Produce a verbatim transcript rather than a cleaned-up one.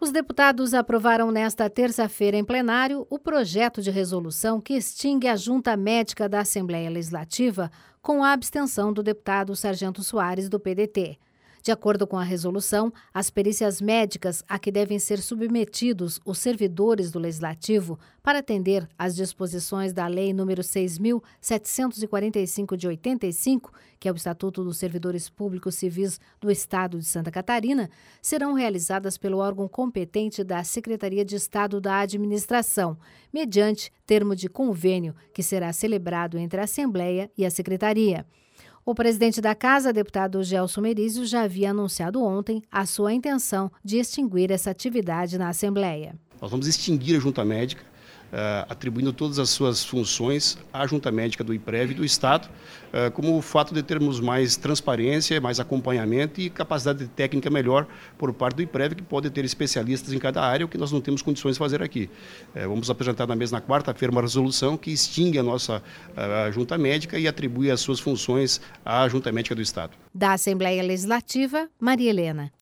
Os deputados aprovaram nesta terça-feira em plenário o projeto de resolução que extingue a Junta Médica da Assembleia Legislativa com a abstenção do deputado Sargento Soares, do P D T. De acordo com a resolução, as perícias médicas a que devem ser submetidos os servidores do Legislativo para atender às disposições da Lei número seis mil setecentos e quarenta e cinco de oitenta e cinco, que é o Estatuto dos Servidores Públicos Civis do Estado de Santa Catarina, serão realizadas pelo órgão competente da Secretaria de Estado da Administração, mediante termo de convênio que será celebrado entre a Assembleia e a Secretaria. O presidente da Casa, deputado Gelson Merizio, já havia anunciado ontem a sua intenção de extinguir essa atividade na Assembleia. Nós vamos extinguir a Junta Médica, uh, atribuindo todas as suas funções à Junta Médica do IPREV e do Estado, uh, como o fato de termos mais transparência, mais acompanhamento e capacidade técnica melhor por parte do IPREV, que pode ter especialistas em cada área, o que nós não temos condições de fazer aqui. Uh, vamos apresentar na mesa na quarta-feira uma resolução que extingue a nossa uh, Junta Médica e atribui as suas funções à Junta Médica do Estado. Da Assembleia Legislativa, Maria Helena.